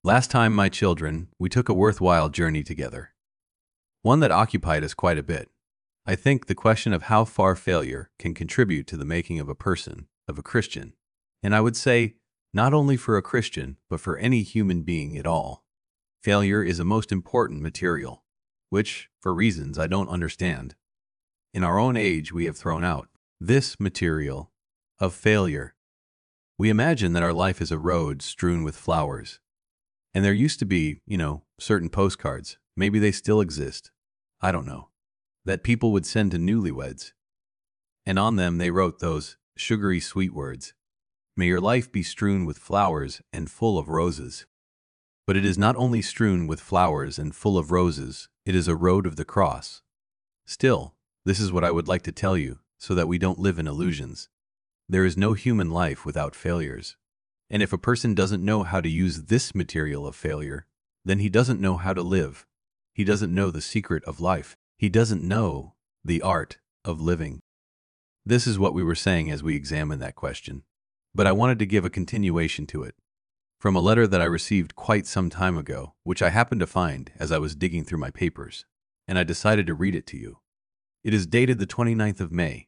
Last time, my children, we took a worthwhile journey together. One that occupied us quite a bit. I think the question of how far failure can contribute to the making of a person, of a Christian. And I would say, not only for a Christian, but for any human being at all. Failure is a most important material, which, for reasons I don't understand, in our own age we have thrown out. This material of failure. We imagine that our life is a road strewn with flowers. And there used to be, certain postcards. Maybe they still exist. I don't know. That people would send to newlyweds. And on them they wrote those sugary sweet words. May your life be strewn with flowers and full of roses. But it is not only strewn with flowers and full of roses, it is a road of the cross. Still, this is what I would like to tell you, so that we don't live in illusions. There is no human life without failures. And if a person doesn't know how to use this material of failure, then he doesn't know how to live. He doesn't know the secret of life. He doesn't know the art of living. This is what we were saying as we examined that question. But I wanted to give a continuation to it, from a letter that I received quite some time ago, which I happened to find as I was digging through my papers, and I decided to read it to you. It is dated the 29th of May,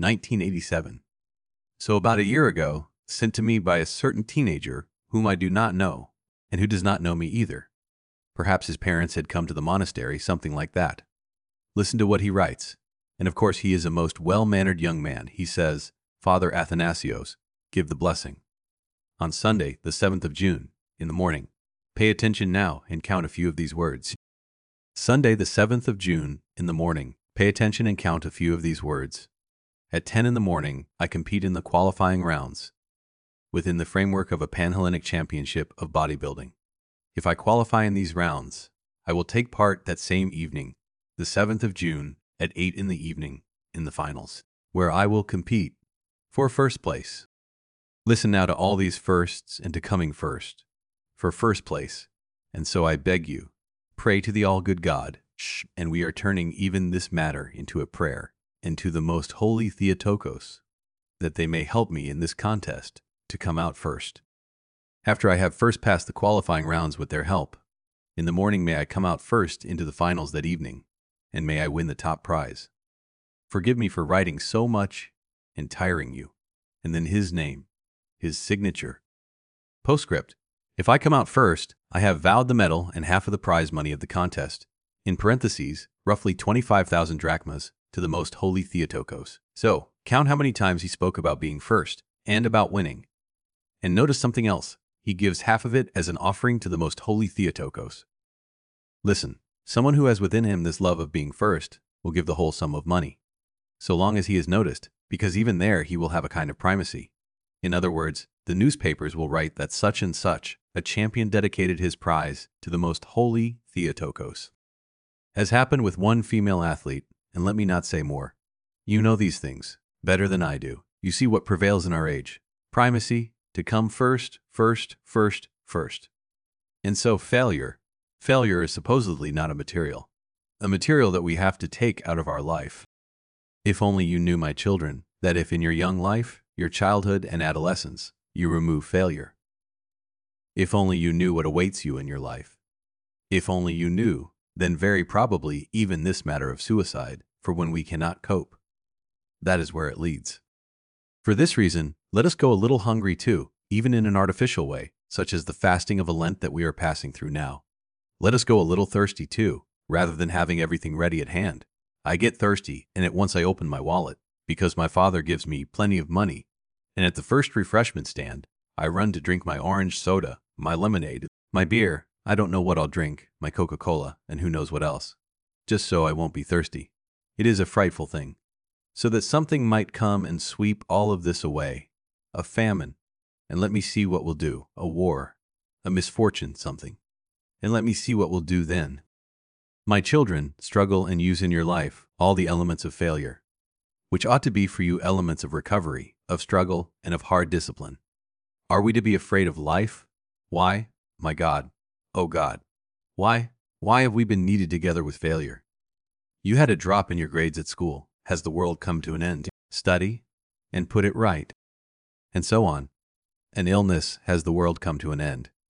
1987. So about a year ago, sent to me by a certain teenager whom I do not know, and who does not know me either. Perhaps his parents had come to the monastery, something like that. Listen to what he writes. And of course he is a most well-mannered young man. He says, Father Athanasios, give the blessing. On Sunday, the 7th of June, in the morning. Pay attention now and count a few of these words. Sunday, the 7th of June, in the morning. Pay attention and count a few of these words. At 10 in the morning, I compete in the qualifying rounds within the framework of a Panhellenic Championship of bodybuilding. If I qualify in these rounds, I will take part that same evening, the 7th of June, at 8 in the evening, in the finals, where I will compete for first place. Listen now to all these firsts and to coming first, for first place. And so I beg you, pray to the all-good God, and we are turning even this matter into a prayer, and to the most holy Theotokos, that they may help me in this contest to come out first. After I have first passed the qualifying rounds with their help, in the morning may I come out first into the finals that evening, and may I win the top prize. Forgive me for writing so much and tiring you. And then his name, his signature. Postscript. If I come out first, I have vowed the medal and half of the prize money of the contest, in parentheses, roughly 25,000 drachmas, to the most holy Theotokos. So, count how many times he spoke about being first, and about winning. And notice something else. He gives half of it as an offering to the most holy Theotokos. Listen, someone who has within him this love of being first will give the whole sum of money, so long as he is noticed, because even there he will have a kind of primacy. In other words, the newspapers will write that such and such a champion dedicated his prize to the most holy Theotokos. As happened with one female athlete, and let me not say more. You know these things better than I do. You see what prevails in our age. Primacy, to come first. And so failure is supposedly not a material that we have to take out of our life. If only you knew, my children, that if in your young life, your childhood and adolescence, you remove failure. If only you knew what awaits you in your life. If only you knew, then very probably even this matter of suicide, for when we cannot cope. That is where it leads. For this reason, let us go a little hungry too, even in an artificial way, such as the fasting of a Lent that we are passing through now. Let us go a little thirsty too, rather than having everything ready at hand. I get thirsty, and at once I open my wallet, because my father gives me plenty of money, and at the first refreshment stand, I run to drink my orange soda, my lemonade, my beer, I don't know what I'll drink, my Coca-Cola, and who knows what else, just so I won't be thirsty. It is a frightful thing. So that something might come and sweep all of this away, a famine, and let me see what we'll do, a war, a misfortune, something, and let me see what we'll do then. My children, struggle and use in your life all the elements of failure, which ought to be for you elements of recovery, of struggle, and of hard discipline. Are we to be afraid of life? Why? My God, oh God, why have we been kneaded together with failure? You had a drop in your grades at school. Has the world come to an end? Study and put it right. And so on. An illness. Has the world come to an end?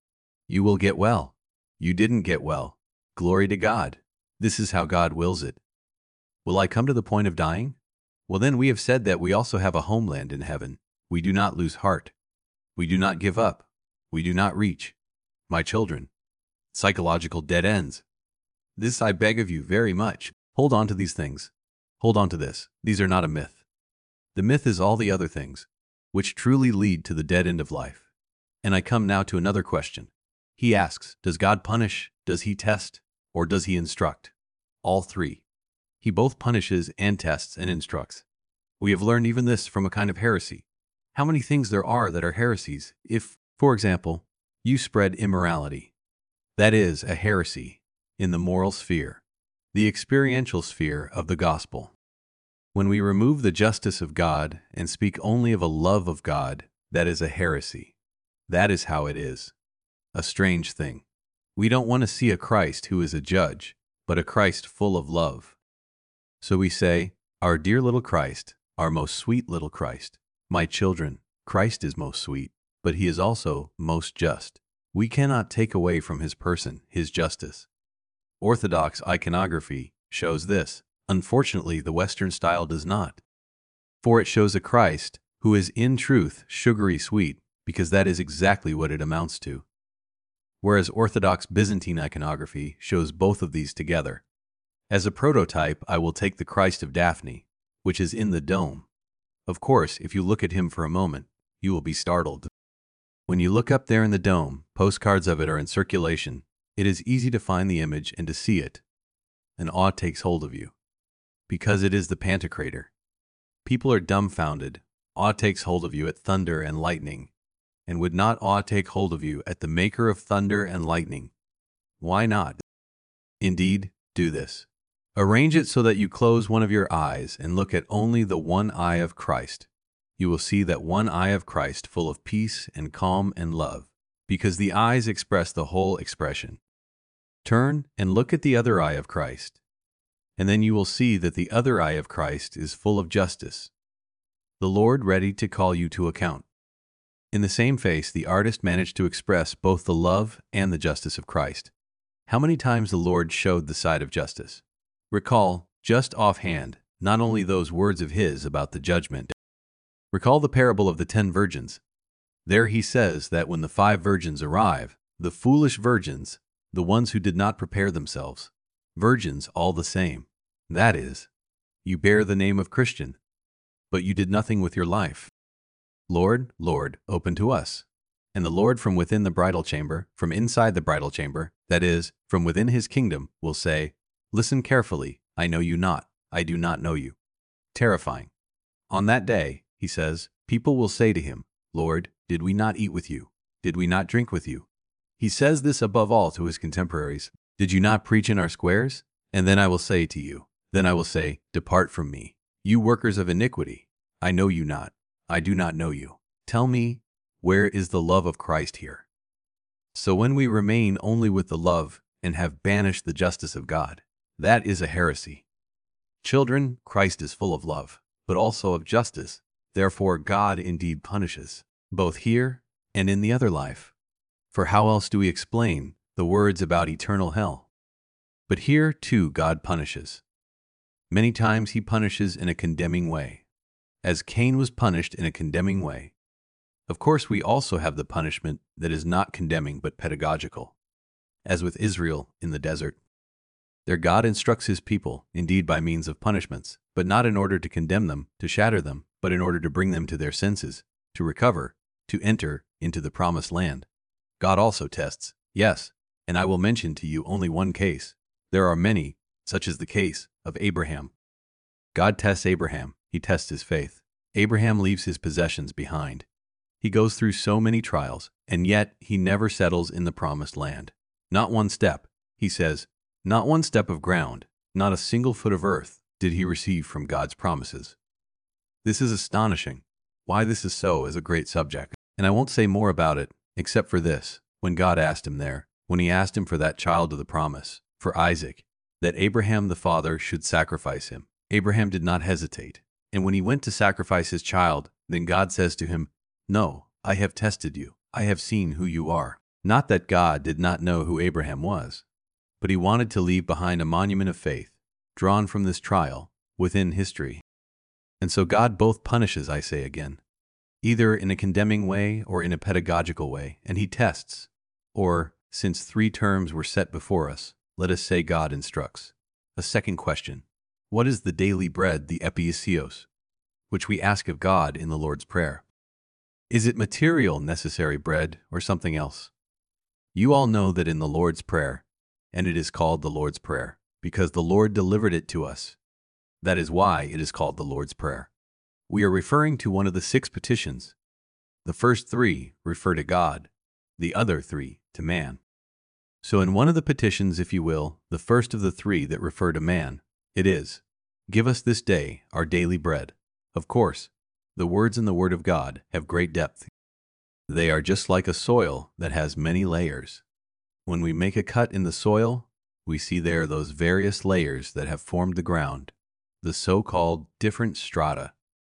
You will get well. You didn't get well. Glory to God. This is how God wills it. Will I come to the point of dying? Well, then we have said that we also have a homeland in heaven. We do not lose heart. We do not give up. We do not reach. My children, psychological dead ends. This I beg of you very much. Hold on to these things. Hold on to this. These are not a myth. The myth is all the other things, which truly lead to the dead end of life. And I come now to another question. He asks, does God punish, does he test, or does he instruct? All three. He both punishes and tests and instructs. We have learned even this from a kind of heresy. How many things there are that are heresies if, for example, you spread immorality. That is a heresy in the moral sphere, the experiential sphere of the gospel. When we remove the justice of God and speak only of a love of God, that is a heresy. That is how it is. A strange thing. We don't want to see a Christ who is a judge, but a Christ full of love. So we say, our dear little Christ, our most sweet little Christ. My children, Christ is most sweet, but he is also most just. We cannot take away from his person his justice. Orthodox iconography shows this. Unfortunately, the Western style does not. For it shows a Christ who is in truth sugary sweet, because that is exactly what it amounts to. Whereas Orthodox Byzantine iconography shows both of these together. As a prototype, I will take the Christ of Daphne, which is in the dome. Of course, if you look at him for a moment, you will be startled. When you look up there in the dome, postcards of it are in circulation. It is easy to find the image and to see it. And awe takes hold of you. Because it is the Pantocrator. People are dumbfounded. Awe takes hold of you at thunder and lightning. And would not awe take hold of you at the maker of thunder and lightning? Why not? Indeed, do this. Arrange it so that you close one of your eyes and look at only the one eye of Christ. You will see that one eye of Christ full of peace and calm and love, because the eyes express the whole expression. Turn and look at the other eye of Christ, and then you will see that the other eye of Christ is full of justice, the Lord ready to call you to account. In the same face, the artist managed to express both the love and the justice of Christ. How many times the Lord showed the side of justice? Recall, just offhand, not only those words of his about the judgment. Recall the parable of the 10 virgins. There he says that when the 5 virgins arrive, the foolish virgins, the ones who did not prepare themselves, virgins all the same. That is, you bear the name of Christian, but you did nothing with your life. Lord, Lord, open to us. And the Lord from within the bridal chamber, from inside the bridal chamber, that is, from within his kingdom, will say, listen carefully, I know you not, I do not know you. Terrifying. On that day, he says, people will say to him, Lord, did we not eat with you? Did we not drink with you? He says this above all to his contemporaries. Did you not preach in our squares? And then I will say to you, then I will say, depart from me, you workers of iniquity. I know you not, I do not know you. Tell me, where is the love of Christ here? So when we remain only with the love and have banished the justice of God, that is a heresy. Children, Christ is full of love, but also of justice. Therefore, God indeed punishes, both here and in the other life. For how else do we explain the words about eternal hell? But here, too, God punishes. Many times he punishes in a condemning way, as Cain was punished in a condemning way. Of course, we also have the punishment that is not condemning but pedagogical, as with Israel in the desert. There God instructs his people, indeed by means of punishments, but not in order to condemn them, to shatter them, but in order to bring them to their senses, to recover, to enter into the promised land. God also tests, yes, and I will mention to you only one case. There are many, such as the case of Abraham. God tests Abraham, he tests his faith. Abraham leaves his possessions behind. He goes through so many trials, and yet he never settles in the promised land. Not one step, he says, not one step of ground, not a single foot of earth did he receive from God's promises. This is astonishing. Why this is so is a great subject, and I won't say more about it, except for this. When God asked him there, when he asked him for that child of the promise, for Isaac, that Abraham the father should sacrifice him, Abraham did not hesitate. And when he went to sacrifice his child, then God says to him, no, I have tested you. I have seen who you are. Not that God did not know who Abraham was, but he wanted to leave behind a monument of faith, drawn from this trial, within history. And so God both punishes, I say again, either in a condemning way or in a pedagogical way, and he tests. Or, since 3 terms were set before us, let us say God instructs. A second question: what is the daily bread, the epiousios, which we ask of God in the Lord's Prayer? Is it material necessary bread or something else? You all know that in the Lord's Prayer, and it is called the Lord's Prayer, because the Lord delivered it to us. That is why it is called the Lord's Prayer. We are referring to one of the 6 petitions. The first 3 refer to God, the other 3 to man. So in one of the petitions, if you will, the first of the 3 that refer to man, it is, "Give us this day our daily bread." Of course, the words in the Word of God have great depth. They are just like a soil that has many layers. When we make a cut in the soil, we see there those various layers that have formed the ground, the so-called different strata.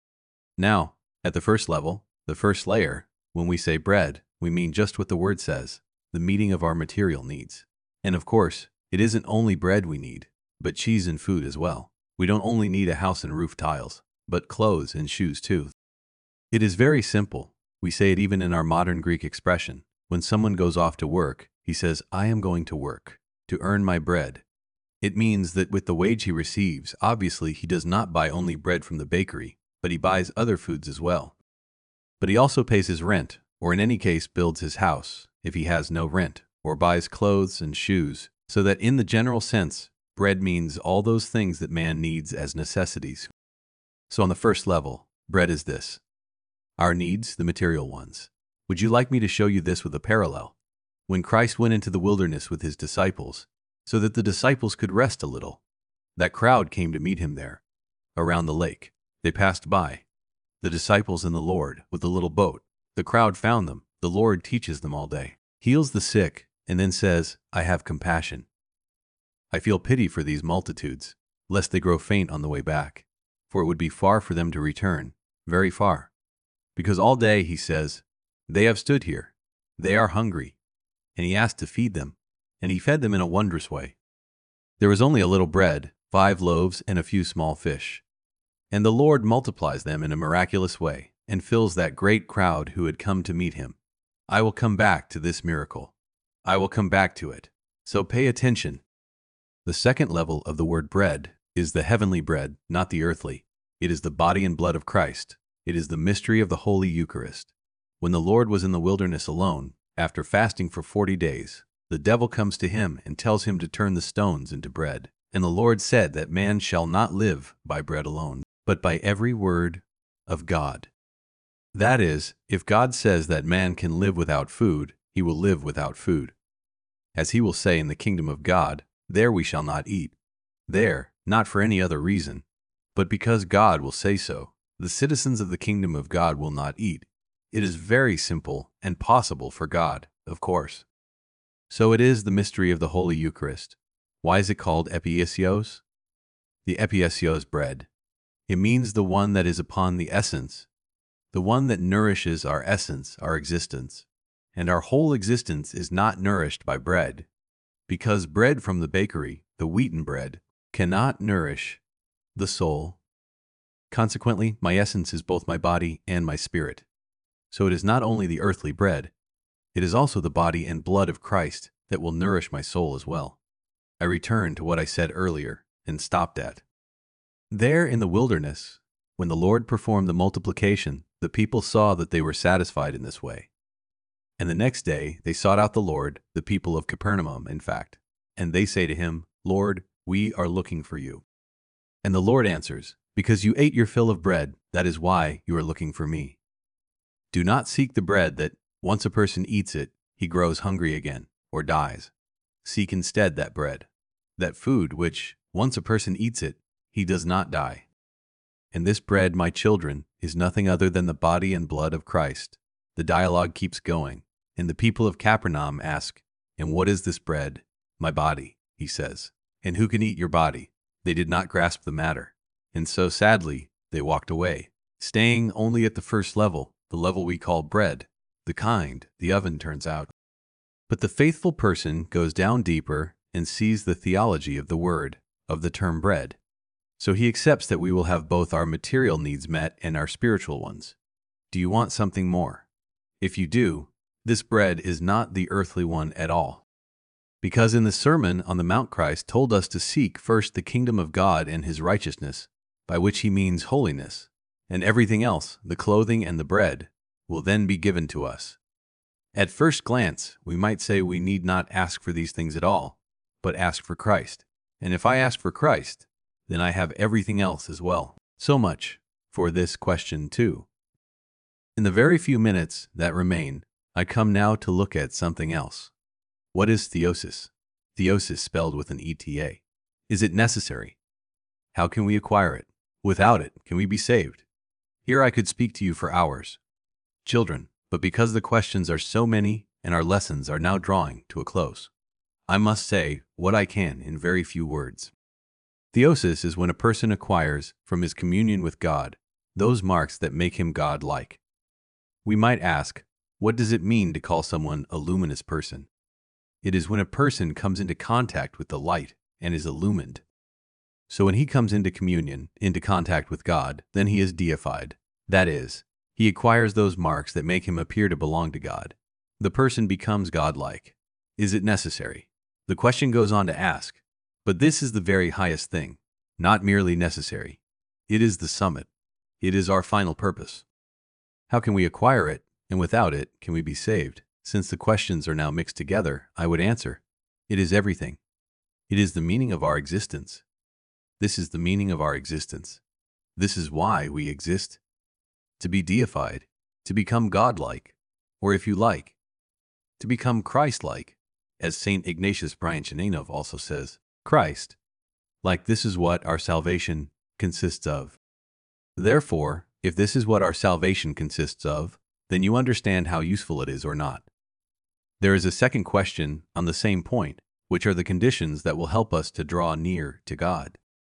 Now, at the first level, the first layer, when we say bread, we mean just what the word says, the meeting of our material needs. And of course, it isn't only bread we need, but cheese and food as well. We don't only need a house and roof tiles, but clothes and shoes too. It is very simple. We say it even in our modern Greek expression. When someone goes off to work, he says, "I am going to work to earn my bread." It means that with the wage he receives, obviously he does not buy only bread from the bakery, but he buys other foods as well. But he also pays his rent, or in any case builds his house, if he has no rent, or buys clothes and shoes, so that in the general sense, bread means all those things that man needs as necessities. So on the first level, bread is this: our needs, the material ones. Would you like me to show you this with a parallel? When Christ went into the wilderness with his disciples, so that the disciples could rest a little, that crowd came to meet him there, around the lake. They passed by, the disciples and the Lord, with the little boat. The crowd found them. The Lord teaches them all day, heals the sick, and then says, "I have compassion. I feel pity for these multitudes, lest they grow faint on the way back, for it would be far for them to return, very far. Because all day," he says, "they have stood here. They are hungry." And he asked to feed them, and he fed them in a wondrous way. There was only a little bread, 5 loaves and a few small fish. And the Lord multiplies them in a miraculous way and fills that great crowd who had come to meet him. I will come back to this miracle. I will come back to it. So pay attention. The second level of the word bread is the heavenly bread, not the earthly. It is the body and blood of Christ. It is the mystery of the Holy Eucharist. When the Lord was in the wilderness alone, after fasting for 40 days, the devil comes to him and tells him to turn the stones into bread. And the Lord said that man shall not live by bread alone, but by every word of God. That is, if God says that man can live without food, he will live without food. As he will say in the kingdom of God, there we shall not eat. There, not for any other reason, but because God will say so. The citizens of the kingdom of God will not eat. It is very simple and possible for God, of course. So it is the mystery of the Holy Eucharist. Why is it called epiousios? The epiousios bread. It means the one that is upon the essence, the one that nourishes our essence, our existence. And our whole existence is not nourished by bread, because bread from the bakery, the wheaten bread, cannot nourish the soul. Consequently, my essence is both my body and my spirit. So it is not only the earthly bread, it is also the body and blood of Christ that will nourish my soul as well. I return to what I said earlier and stopped at. There in the wilderness, when the Lord performed the multiplication, the people saw that they were satisfied in this way. And the next day they sought out the Lord, the people of Capernaum, in fact, and they say to him, "Lord, we are looking for you." And the Lord answers, "Because you ate your fill of bread, that is why you are looking for me. Do not seek the bread that, once a person eats it, he grows hungry again, or dies. Seek instead that bread, that food which, once a person eats it, he does not die. And this bread, my children, is nothing other than the body and blood of Christ." The dialogue keeps going, and the people of Capernaum ask, "And what is this bread?" "My body," he says. "And who can eat your body?" They did not grasp the matter, and so sadly they walked away, staying only at the first level, the level we call bread, the kind the oven turns out. But the faithful person goes down deeper and sees the theology of the word, of the term bread. So he accepts that we will have both our material needs met and our spiritual ones. Do you want something more? If you do, this bread is not the earthly one at all. Because in the Sermon on the Mount, Christ told us to seek first the kingdom of God and his righteousness, by which he means holiness, and everything else, the clothing and the bread, will then be given to us. At first glance, we might say we need not ask for these things at all, but ask for Christ. And if I ask for Christ, then I have everything else as well. So much for this question too. In the very few minutes that remain, I come now to look at something else. What is theosis? Theosis spelled with an ETA. Is it necessary? How can we acquire it? Without it, can we be saved? Here I could speak to you for hours. Children, but because the questions are so many and our lessons are now drawing to a close, I must say what I can in very few words. Theosis is when a person acquires, from his communion with God, those marks that make him God-like. We might ask, what does it mean to call someone a luminous person? It is when a person comes into contact with the light and is illumined. So when he comes into communion, into contact with God, then he is deified. That is, he acquires those marks that make him appear to belong to God. The person becomes God-like. Is it necessary? The question goes on to ask, but this is the very highest thing, not merely necessary. It is the summit. It is our final purpose. How can we acquire it, and without it, can we be saved? Since the questions are now mixed together, I would answer, it is everything. It is the meaning of our existence. This is the meaning of our existence. This is why we exist. To be deified, to become God-like, or if you like, to become Christ-like, as St. Ignatius Bryanchaninov also says, Christ, like this is what our salvation consists of. Therefore, if this is what our salvation consists of, then you understand how useful it is or not. There is a second question on the same point, which are the conditions that will help us to draw near to God.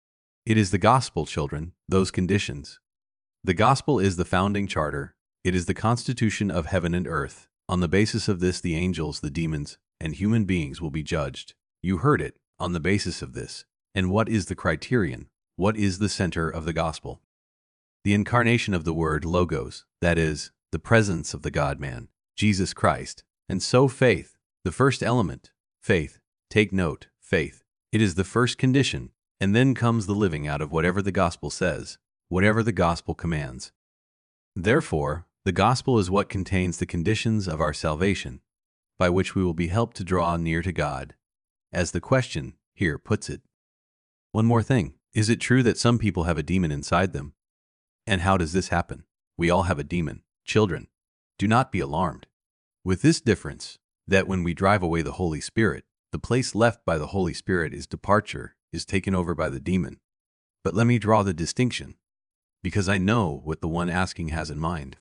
It is the gospel, children, those conditions. The gospel is the founding charter. It is the constitution of heaven and earth. On the basis of this, the angels, the demons, and human beings will be judged. You heard it, on the basis of this. And what is the criterion? What is the center of the gospel? The incarnation of the word logos, that is, the presence of the God-man, Jesus Christ. And so faith, the first element, faith. Take note, faith. It is the first condition, and then comes the living out of whatever the gospel says, whatever the gospel commands. Therefore, the gospel is what contains the conditions of our salvation, by which we will be helped to draw near to God, as the question here puts it. One more thing. Is it true that some people have a demon inside them? And how does this happen? We all have a demon. Children, do not be alarmed. With this difference, that when we drive away the Holy Spirit, the place left by the Holy Spirit is departure, is taken over by the demon. But let me draw the distinction, because I know what the one asking has in mind.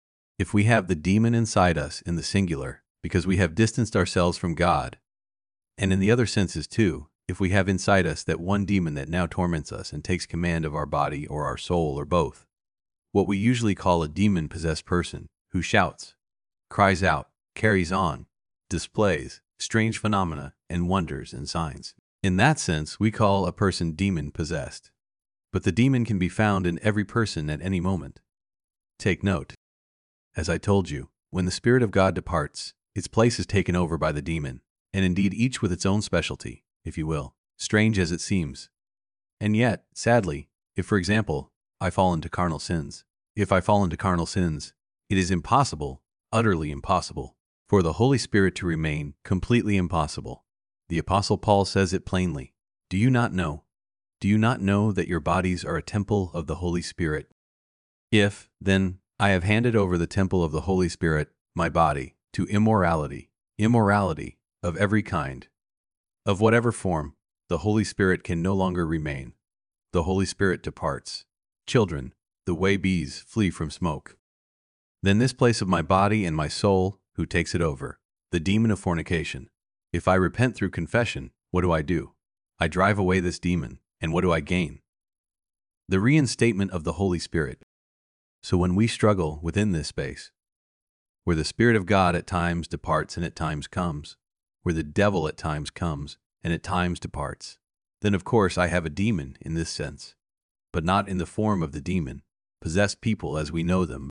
If we have the demon inside us in the singular, because we have distanced ourselves from God, and in the other senses too, if we have inside us that one demon that now torments us and takes command of our body or our soul or both, what we usually call a demon-possessed person, who shouts, cries out, carries on, displays strange phenomena and wonders and signs. In that sense, we call a person demon-possessed. But the demon can be found in every person at any moment. Take note. As I told you, when the Spirit of God departs, its place is taken over by the demon, and indeed each with its own specialty, if you will, strange as it seems. And yet, sadly, if, for example, I fall into carnal sins, it is impossible, utterly impossible, for the Holy Spirit to remain, completely impossible. The Apostle Paul says it plainly. Do you not know? Do you not know that your bodies are a temple of the Holy Spirit? If, then, I have handed over the temple of the Holy Spirit, my body, to immorality of every kind, of whatever form, the Holy Spirit can no longer remain. The Holy Spirit departs. Children, the way bees flee from smoke. Then this place of my body and my soul, who takes it over? The demon of fornication. If I repent through confession, what do? I drive away this demon, and what do I gain? The reinstatement of the Holy Spirit. So when we struggle within this space, where the Spirit of God at times departs and at times comes, where the devil at times comes and at times departs. Then of course I have a demon in this sense, but not in the form of the demon, possessed people as we know them.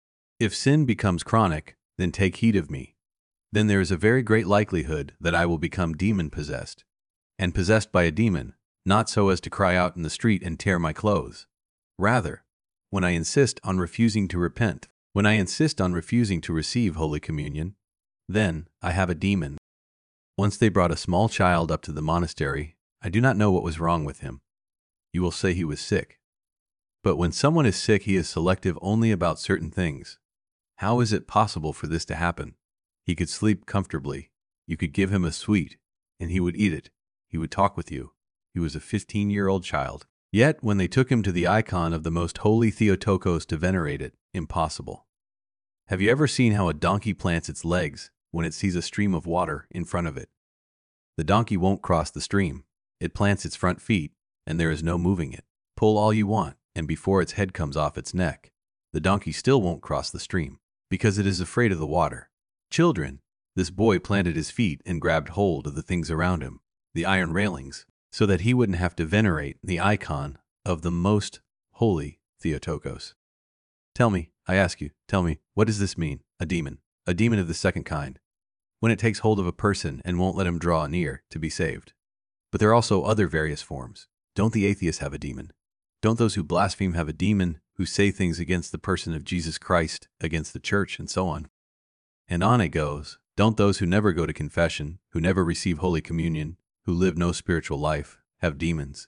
If sin becomes chronic, then take heed of me. Then there is a very great likelihood that I will become demon-possessed, and possessed by a demon, not so as to cry out in the street and tear my clothes. Rather, when I insist on refusing to repent, when I insist on refusing to receive Holy Communion, then I have a demon. Once they brought a small child up to the monastery. I do not know what was wrong with him. You will say he was sick. But when someone is sick, he is selective only about certain things. How is it possible for this to happen? He could sleep comfortably. You could give him a sweet, and he would eat it. He would talk with you. He was a 15-year-old child. Yet, when they took him to the icon of the most holy Theotokos to venerate it, impossible. Have you ever seen how a donkey plants its legs when it sees a stream of water in front of it? The donkey won't cross the stream. It plants its front feet, and there is no moving it. Pull all you want, and before its head comes off its neck, the donkey still won't cross the stream, because it is afraid of the water. Children, this boy planted his feet and grabbed hold of the things around him, the iron railings, so that he wouldn't have to venerate the icon of the most holy Theotokos. Tell me, I ask you, tell me, what does this mean? A demon of the second kind, when it takes hold of a person and won't let him draw near to be saved. But there are also other various forms. Don't the atheists have a demon? Don't those who blaspheme have a demon, who say things against the person of Jesus Christ, against the church, and so on? And on it goes. Don't those who never go to confession, who never receive Holy Communion, who live no spiritual life, have demons?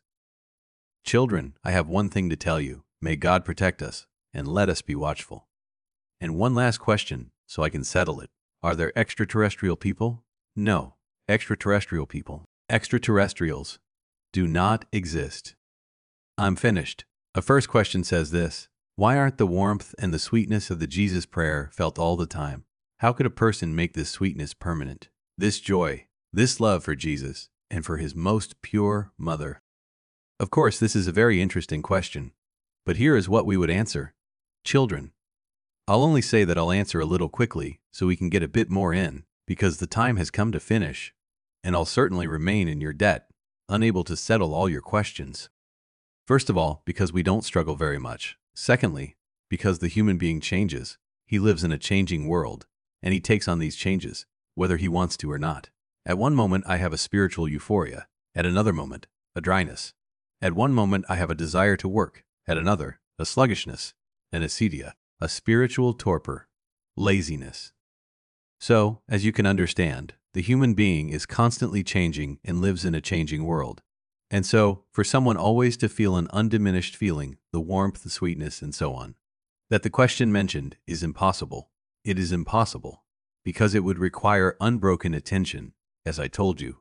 Children, I have one thing to tell you. May God protect us, and let us be watchful. And one last question, so I can settle it. Are there extraterrestrial people? No. Extraterrestrial people. Extraterrestrials do not exist. I'm finished. A first question says this: why aren't the warmth and the sweetness of the Jesus prayer felt all the time? How could a person make this sweetness permanent? This joy, this love for Jesus, and for his most pure mother? Of course, this is a very interesting question, but here is what we would answer. Children, I'll only say that I'll answer a little quickly so we can get a bit more in, because the time has come to finish, and I'll certainly remain in your debt, unable to settle all your questions. First of all, because we don't struggle very much. Secondly, because the human being changes. He lives in a changing world, and he takes on these changes, whether he wants to or not. At one moment, I have a spiritual euphoria. At another moment, a dryness. At one moment, I have a desire to work. At another, a sluggishness, an acedia, a spiritual torpor, laziness. So, as you can understand, the human being is constantly changing and lives in a changing world. And so, for someone always to feel an undiminished feeling, the warmth, the sweetness, and so on, that the question mentioned is impossible. It is impossible, because it would require unbroken attention, as I told you.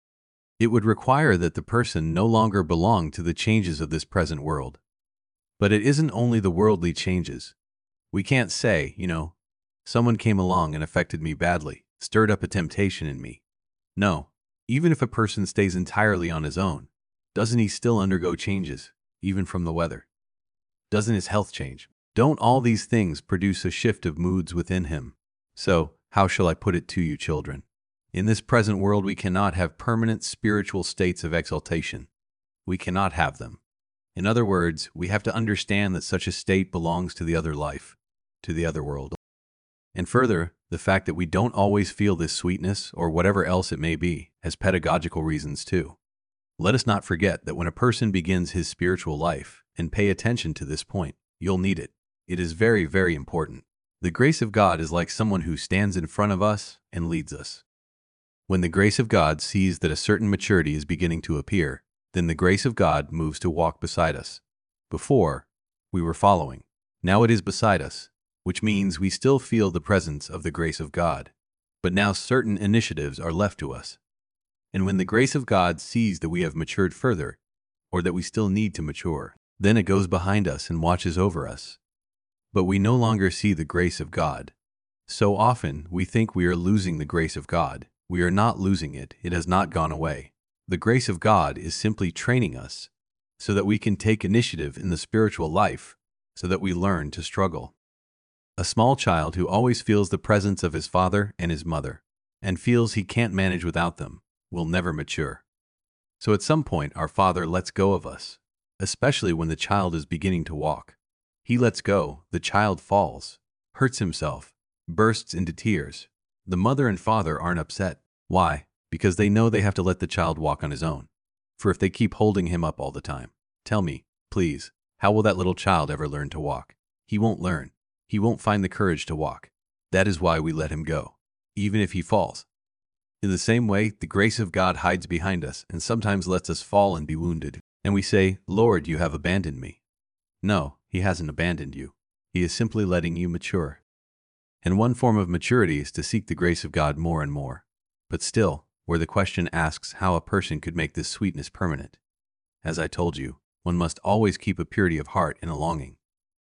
It would require that the person no longer belong to the changes of this present world. But it isn't only the worldly changes. We can't say, someone came along and affected me badly, stirred up a temptation in me. No, even if a person stays entirely on his own, doesn't he still undergo changes, even from the weather? Doesn't his health change? Don't all these things produce a shift of moods within him? So, how shall I put it to you, children? In this present world, we cannot have permanent spiritual states of exaltation. We cannot have them. In other words, we have to understand that such a state belongs to the other life, to the other world. And further, the fact that we don't always feel this sweetness, or whatever else it may be, has pedagogical reasons too. Let us not forget that when a person begins his spiritual life, and pay attention to this point, you'll need it. It is very, very important. The grace of God is like someone who stands in front of us and leads us. When the grace of God sees that a certain maturity is beginning to appear, then the grace of God moves to walk beside us. Before, we were following. Now it is beside us, which means we still feel the presence of the grace of God. But now certain initiatives are left to us. And when the grace of God sees that we have matured further, or that we still need to mature, then it goes behind us and watches over us. But we no longer see the grace of God. So often, we think we are losing the grace of God. We are not losing it. It has not gone away. The grace of God is simply training us so that we can take initiative in the spiritual life, so that we learn to struggle. A small child who always feels the presence of his father and his mother. and feels he can't manage without them will never mature. So at some point, our Father lets go of us, especially when the child is beginning to walk. He lets go, the child falls, hurts himself, bursts into tears. The mother and father aren't upset. Why? Because they know they have to let the child walk on his own. For if they keep holding him up all the time, tell me, please, how will that little child ever learn to walk? He won't learn. He won't find the courage to walk. That is why we let him go, even if he falls. In the same way, the grace of God hides behind us and sometimes lets us fall and be wounded. And we say, Lord, you have abandoned me. No, he hasn't abandoned you. He is simply letting you mature. And one form of maturity is to seek the grace of God more and more. But still, where the question asks how a person could make this sweetness permanent. As I told you, one must always keep a purity of heart and a longing.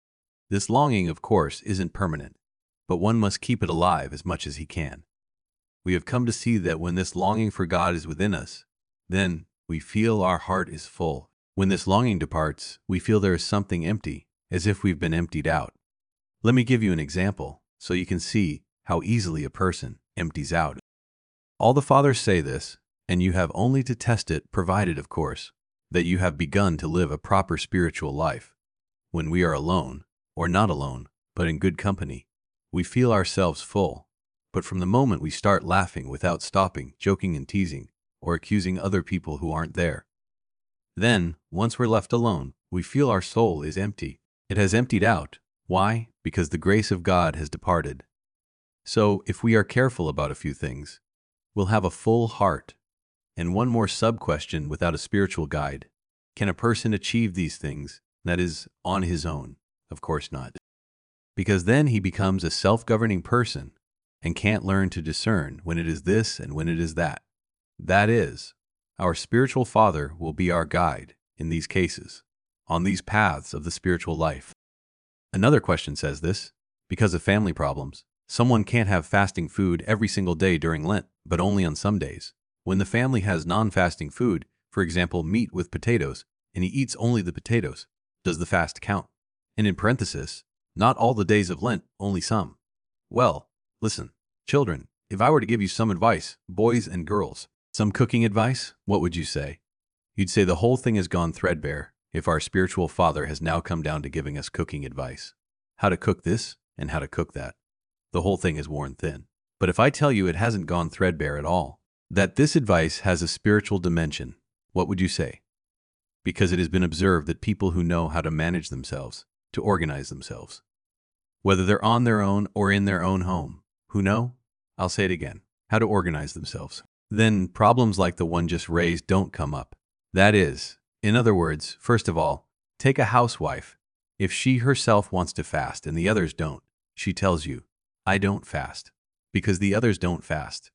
This longing, of course, isn't permanent, but one must keep it alive as much as he can. We have come to see that when this longing for God is within us, then we feel our heart is full. When this longing departs, we feel there is something empty, as if we've been emptied out. Let me give you an example, so you can see how easily a person empties out. All the fathers say this, and you have only to test it, provided, of course, that you have begun to live a proper spiritual life. When we are alone, or not alone, but in good company, we feel ourselves full. But from the moment we start laughing without stopping, joking and teasing, or accusing other people who aren't there, then, once we're left alone, we feel our soul is empty. It has emptied out. Why? Because the grace of God has departed. So, if we are careful about a few things, we'll have a full heart. And one more sub-question without a spiritual guide. Can a person achieve these things, that is, on his own? Of course not. Because then he becomes a self-governing person and can't learn to discern when it is this and when it is that. That is, our spiritual father will be our guide in these cases, on these paths of the spiritual life. Another question says this: because of family problems, someone can't have fasting food every single day during Lent, but only on some days. When the family has non-fasting food, for example, meat with potatoes, and he eats only the potatoes, does the fast count? And in parenthesis, not all the days of Lent, only some. Well, listen, children, if I were to give you some advice, boys and girls, some cooking advice, what would you say? You'd say the whole thing has gone threadbare if our spiritual father has now come down to giving us cooking advice. How to cook this and how to cook that. The whole thing is worn thin. But if I tell you it hasn't gone threadbare at all, that this advice has a spiritual dimension, what would you say? Because it has been observed that people who know how to manage themselves, to organize themselves, whether they're on their own or in their own home, who know, I'll say it again, how to organize themselves, then problems like the one just raised don't come up. That is, in other words, first of all, take a housewife. If she herself wants to fast and the others don't, she tells you, I don't fast, because the others don't fast.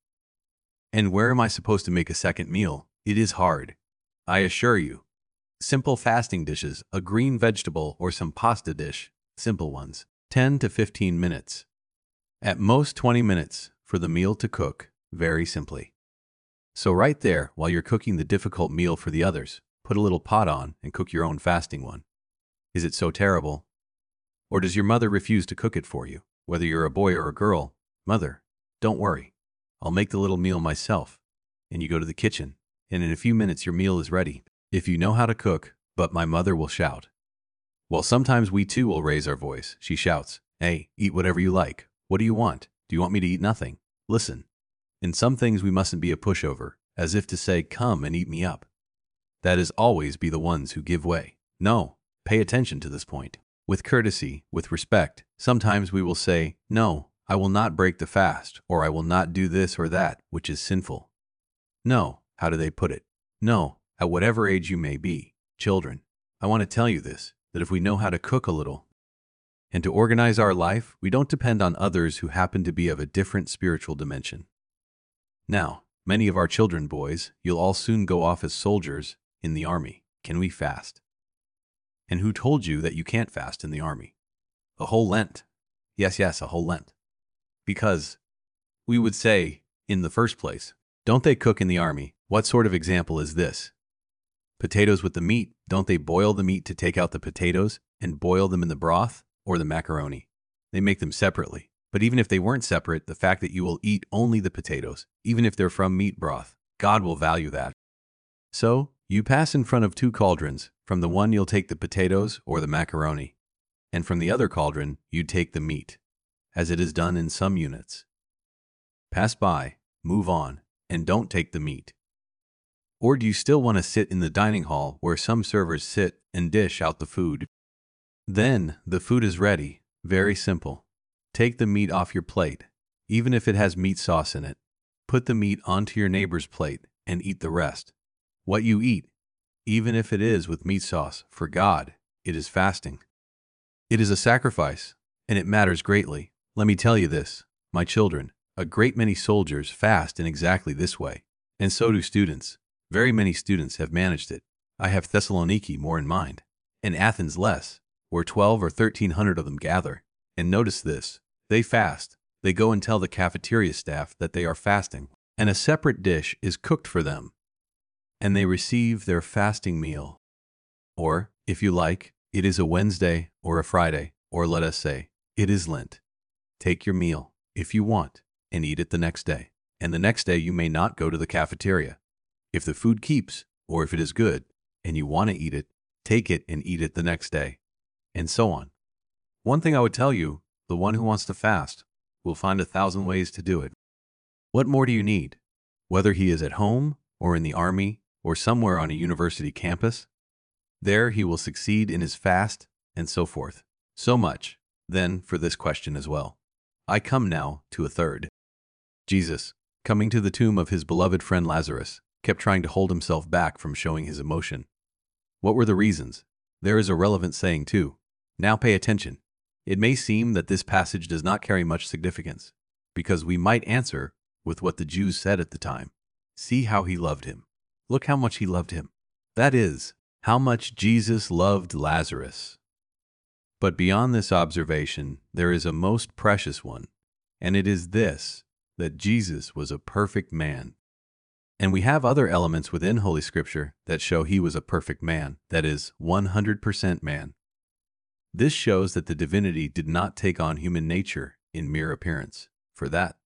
And where am I supposed to make a second meal? It is hard, I assure you. Simple fasting dishes, a green vegetable or some pasta dish, simple ones, 10 to 15 minutes. At most 20 minutes for the meal to cook, very simply. So right there, while you're cooking the difficult meal for the others, put a little pot on and cook your own fasting one. Is it so terrible? Or does your mother refuse to cook it for you? Whether you're a boy or a girl, mother, don't worry. I'll make the little meal myself. And you go to the kitchen, and in a few minutes your meal is ready. If you know how to cook, but my mother will shout. Well, sometimes we too will raise our voice. She shouts, hey, eat whatever you like. What do you want? Do you want me to eat nothing? Listen. In some things we mustn't be a pushover, as if to say, come and eat me up. That is always be the ones who give way. No, pay attention to this point. With courtesy, with respect, sometimes we will say, no, I will not break the fast, or I will not do this or that, which is sinful. No, how do they put it? No, at whatever age you may be, children, I want to tell you this, that if we know how to cook a little, and to organize our life, we don't depend on others who happen to be of a different spiritual dimension. Now, many of our children, boys, you'll all soon go off as soldiers in the army. Can we fast? And who told you that you can't fast in the army? A whole Lent. Yes, a whole Lent. Because, we would say, in the first place, don't they cook in the army? What sort of example is this? Potatoes with the meat, don't they boil the meat to take out the potatoes and boil them in the broth or the macaroni? They make them separately. But even if they weren't separate, the fact that you will eat only the potatoes, even if they're from meat broth, God will value that. So, you pass in front of two cauldrons. From the one you'll take the potatoes or the macaroni, and from the other cauldron you take the meat, as it is done in some units. Pass by, move on, and don't take the meat. Or do you still want to sit in the dining hall where some servers sit and dish out the food? Then, the food is ready. Very simple. Take the meat off your plate, even if it has meat sauce in it. Put the meat onto your neighbor's plate and eat the rest. What you eat, even if it is with meat sauce, for God, it is fasting. It is a sacrifice, and it matters greatly. Let me tell you this, my children, a great many soldiers fast in exactly this way, and so do students. Very many students have managed it. I have Thessaloniki more in mind, and Athens less, where 12 or 1,300 of them gather. And notice this, they fast. They go and tell the cafeteria staff that they are fasting, and a separate dish is cooked for them, and they receive their fasting meal. Or, if you like, it is a Wednesday or a Friday, or let us say, it is Lent. Take your meal, if you want, and eat it the next day. And the next day you may not go to the cafeteria. If the food keeps, or if it is good, and you want to eat it, take it and eat it the next day, and so on. One thing I would tell you, the one who wants to fast will find 1,000 ways to do it. What more do you need? Whether he is at home, or in the army, or somewhere on a university campus, there he will succeed in his fast, and so forth. So much, then, for this question as well. I come now to a third. Jesus, coming to the tomb of his beloved friend Lazarus, kept trying to hold himself back from showing his emotion. What were the reasons? There is a relevant saying too. Now pay attention. It may seem that this passage does not carry much significance, because we might answer with what the Jews said at the time. See how he loved him. Look how much he loved him. That is, how much Jesus loved Lazarus. But beyond this observation, there is a most precious one, and it is this, that Jesus was a perfect man. And we have other elements within Holy Scripture that show he was a perfect man, that is, 100% man. This shows that the divinity did not take on human nature in mere appearance. For that,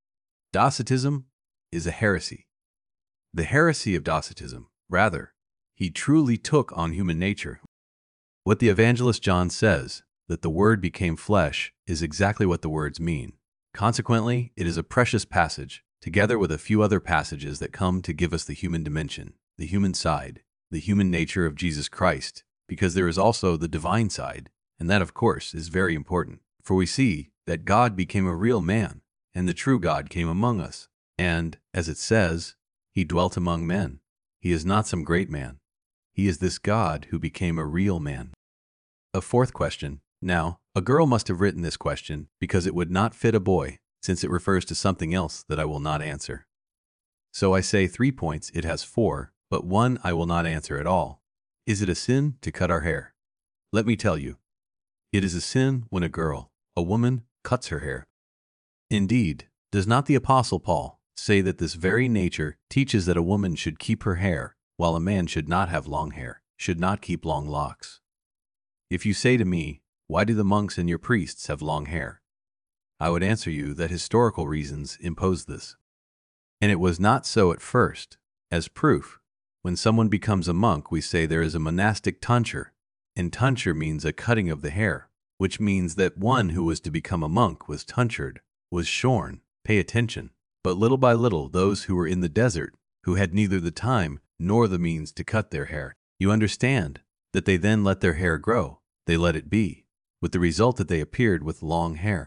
Docetism is a heresy. The heresy of Docetism, rather, he truly took on human nature. What the evangelist John says, that the Word became flesh, is exactly what the words mean. Consequently, it is a precious passage, together with a few other passages that come to give us the human dimension, the human side, the human nature of Jesus Christ, because there is also the divine side, and that, of course, is very important. For we see that God became a real man, and the true God came among us. And, as it says, he dwelt among men. He is not some great man. He is this God who became a real man. A fourth question. Now, a girl must have written this question because it would not fit a boy, since it refers to something else that I will not answer. So I say 3 points, it has 4, but one I will not answer at all. Is it a sin to cut our hair? Let me tell you. It is a sin when a girl, a woman, cuts her hair. Indeed, does not the Apostle Paul say that this very nature teaches that a woman should keep her hair, while a man should not have long hair, should not keep long locks? If you say to me, why do the monks and your priests have long hair? I would answer you that historical reasons impose this. And it was not so at first. As proof, when someone becomes a monk, we say there is a monastic tonsure, and tonsure means a cutting of the hair, which means that one who was to become a monk was tonsured, was shorn. Pay attention. But little by little, those who were in the desert, who had neither the time nor the means to cut their hair, you understand that they then let their hair grow, they let it be, with the result that they appeared with long hair.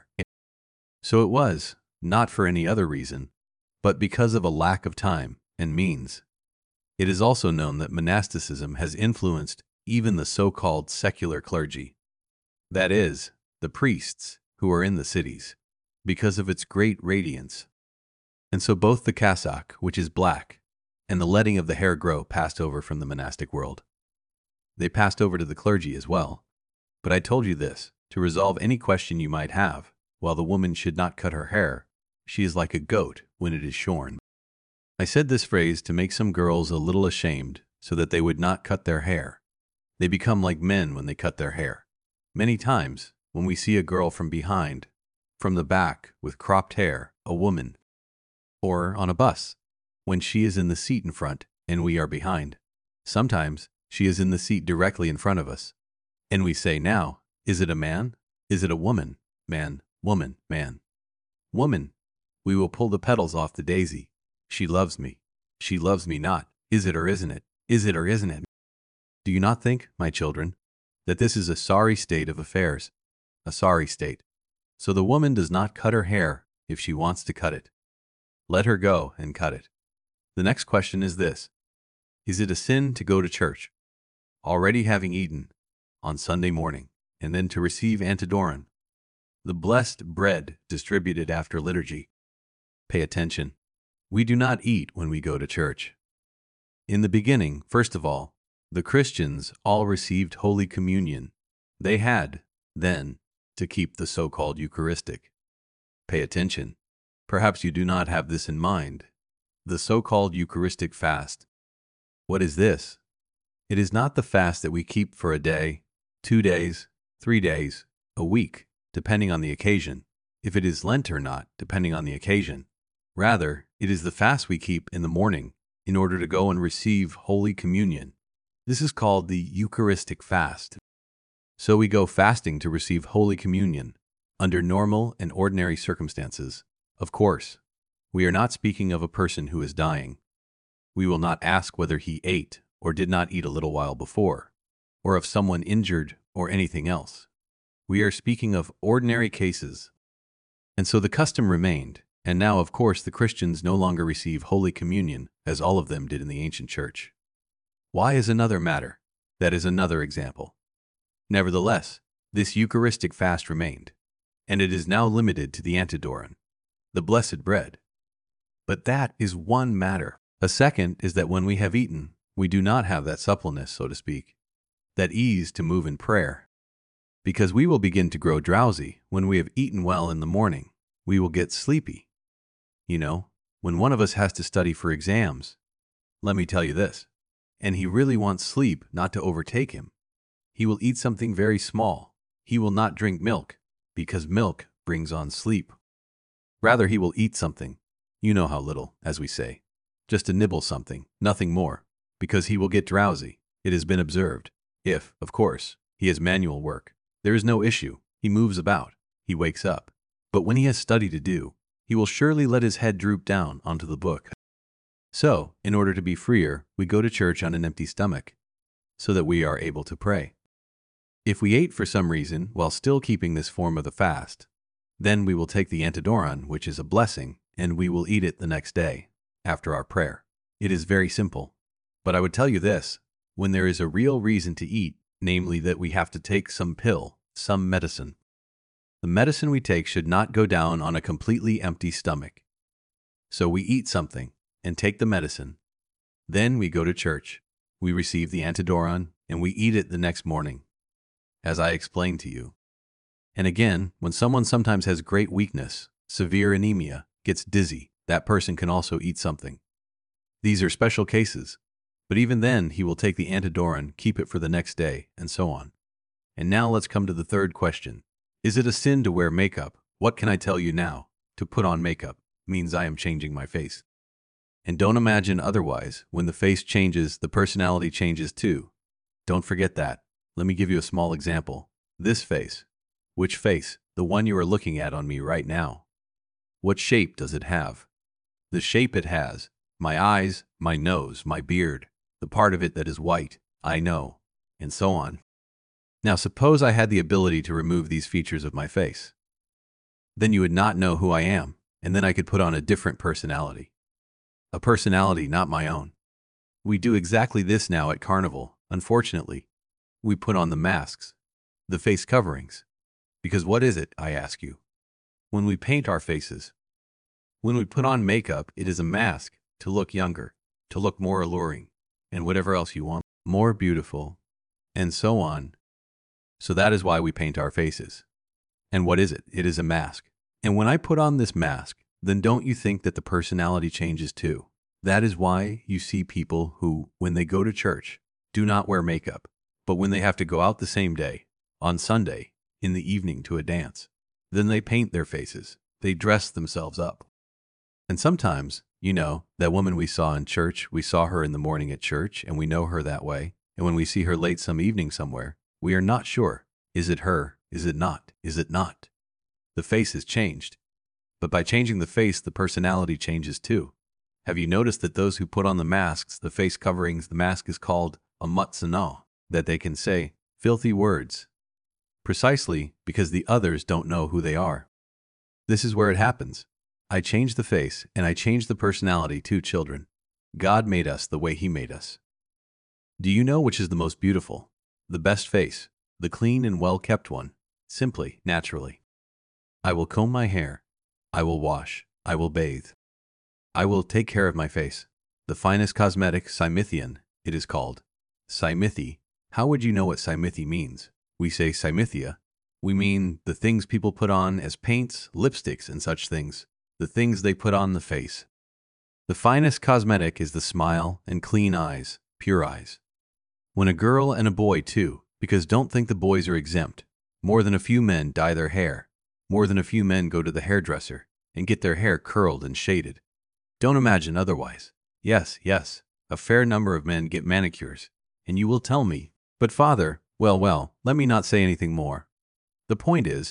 So it was, not for any other reason, but because of a lack of time and means. It is also known that monasticism has influenced even the so-called secular clergy, that is, the priests who are in the cities, because of its great radiance. And so both the cassock, which is black, and the letting of the hair grow passed over from the monastic world. They passed over to the clergy as well. But I told you this, to resolve any question you might have, while the woman should not cut her hair, she is like a goat when it is shorn. I said this phrase to make some girls a little ashamed, so that they would not cut their hair. They become like men when they cut their hair. Many times, when we see a girl from behind, from the back with cropped hair, a woman. Or on a bus, when she is in the seat in front and we are behind. Sometimes she is in the seat directly in front of us. And we say now, is it a man? Is it a woman? Man, woman, man. Woman. We will pull the petals off the daisy. She loves me. She loves me not. Is it or isn't it? Is it or isn't it? Do you not think, my children, that this is a sorry state of affairs? A sorry state. So the woman does not cut her hair if she wants to cut it. Let her go and cut it. The next question is this. Is it a sin to go to church, already having eaten, on Sunday morning, and then to receive Antidoron, the blessed bread distributed after liturgy? Pay attention. We do not eat when we go to church. In the beginning, first of all, the Christians all received Holy Communion. They had, then, to keep the so-called Eucharistic. Pay attention. Perhaps you do not have this in mind. The so-called Eucharistic fast. What is this? It is not the fast that we keep for a day, 2 days, 3 days, a week, depending on the occasion, if it is Lent or not, depending on the occasion. Rather, it is the fast we keep in the morning in order to go and receive Holy Communion. This is called the Eucharistic fast. So we go fasting to receive Holy Communion under normal and ordinary circumstances. Of course, we are not speaking of a person who is dying. We will not ask whether he ate or did not eat a little while before, or of someone injured or anything else. We are speaking of ordinary cases. And so the custom remained, and now, of course, the Christians no longer receive Holy Communion, as all of them did in the ancient church. Why is another matter? That is another example. Nevertheless, this Eucharistic fast remained, and it is now limited to the Antidoron, the blessed bread. But that is one matter. A second is that when we have eaten, we do not have that suppleness, so to speak, that ease to move in prayer. Because we will begin to grow drowsy when we have eaten well in the morning. We will get sleepy. You know, when one of us has to study for exams, let me tell you this, and he really wants sleep not to overtake him, he will eat something very small. He will not drink milk, because milk brings on sleep. Rather, he will eat something, you know how little, as we say, just to nibble something, nothing more, because he will get drowsy. It has been observed. If, of course, he has manual work, there is no issue. He moves about. He wakes up. But when he has study to do, he will surely let his head droop down onto the book. So, in order to be freer, we go to church on an empty stomach, so that we are able to pray. If we ate for some reason while still keeping this form of the fast, then we will take the Antidoron, which is a blessing, and we will eat it the next day, after our prayer. It is very simple. But I would tell you this, when there is a real reason to eat, namely that we have to take some pill, some medicine, the medicine we take should not go down on a completely empty stomach. So we eat something and take the medicine. Then we go to church. We receive the Antidoron and we eat it the next morning, as I explained to you. And again, when someone sometimes has great weakness, severe anemia, gets dizzy, that person can also eat something. These are special cases, but even then he will take the Antidoron, keep it for the next day, and so on. And now let's come to the third question. Is it a sin to wear makeup? What can I tell you now? To put on makeup means I am changing my face. And don't imagine otherwise. When the face changes, the personality changes too. Don't forget that. Let me give you a small example. This face. Which face? The one you are looking at on me right now. What shape does it have? The shape it has. My eyes, my nose, my beard, the part of it that is white, I know, and so on. Now suppose I had the ability to remove these features of my face. Then you would not know who I am, and then I could put on a different personality. A personality not my own. We do exactly this now at Carnival, unfortunately. We put on the masks, the face coverings. Because what is it, I ask you? When we paint our faces, when we put on makeup, it is a mask to look younger, to look more alluring, and whatever else you want, more beautiful, and so on. So that is why we paint our faces. And what is it? It is a mask. And when I put on this mask, then don't you think that the personality changes too? That is why you see people who, when they go to church, do not wear makeup, but when they have to go out the same day, on Sunday, in the evening to a dance, Then they paint their faces. They dress themselves up. And sometimes, that woman we saw in church, we saw her in the morning at church, and we know her that way. And when we see her late some evening somewhere, we are not sure. Is it her? Is it not? Is it not? The face is changed. But by changing the face, the personality changes too. Have you noticed that those who put on the masks, the face coverings, the mask is called a matzano, that they can say filthy words? Precisely because the others don't know who they are. This is where it happens. I change the face, and I change the personality too, children. God made us the way He made us. Do you know which is the most beautiful? The best face, the clean and well-kept one, simply, naturally. I will comb my hair. I will wash. I will bathe. I will take care of my face. The finest cosmetic, Simythian, it is called. Simythi. How would you know what Simythi means? We say Simythia. We mean the things people put on as paints, lipsticks, and such things. The things they put on the face. The finest cosmetic is the smile and clean eyes, pure eyes. When a girl and a boy too, because don't think the boys are exempt. More than a few men dye their hair. More than a few men go to the hairdresser and get their hair curled and shaded. Don't imagine otherwise. Yes, a fair number of men get manicures. And you will tell me, but father, well, let me not say anything more. The point is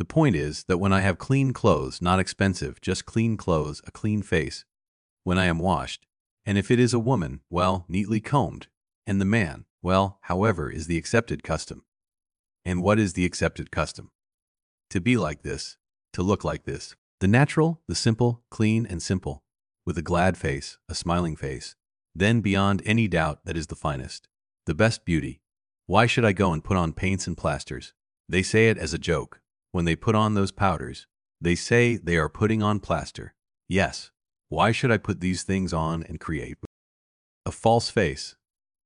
that when I have clean clothes, not expensive, just clean clothes, a clean face, when I am washed, and if it is a woman, well, neatly combed, and the man, well, however, is the accepted custom. And what is the accepted custom? To be like this, to look like this. The natural, the simple, clean and simple, with a glad face, a smiling face, then beyond any doubt that is the finest, the best beauty. Why should I go and put on paints and plasters? They say it as a joke. When they put on those powders, they say they are putting on plaster. Yes, why should I put these things on and create a false face,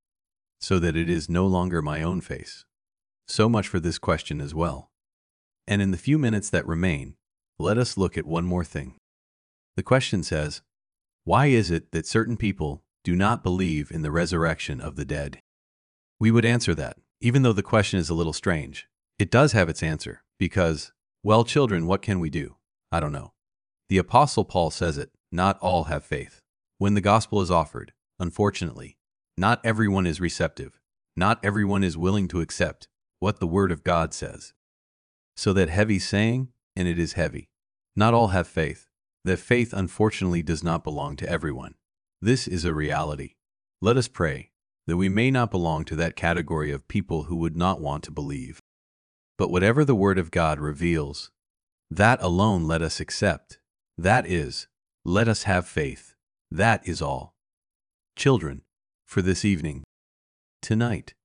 so that it is no longer my own face? So much for this question as well. And in the few minutes that remain, let us look at one more thing. The question says, why is it that certain people do not believe in the resurrection of the dead? We would answer that, even though the question is a little strange. It does have its answer, because, well, children, what can we do? I don't know. The Apostle Paul says it, not all have faith. When the gospel is offered, unfortunately, not everyone is receptive. Not everyone is willing to accept what the Word of God says. So that heavy saying, and it is heavy. Not all have faith. That faith unfortunately does not belong to everyone. This is a reality. Let us pray that we may not belong to that category of people who would not want to believe. But whatever the Word of God reveals, that alone let us accept. That is, let us have faith. That is all. Children, for this evening, tonight,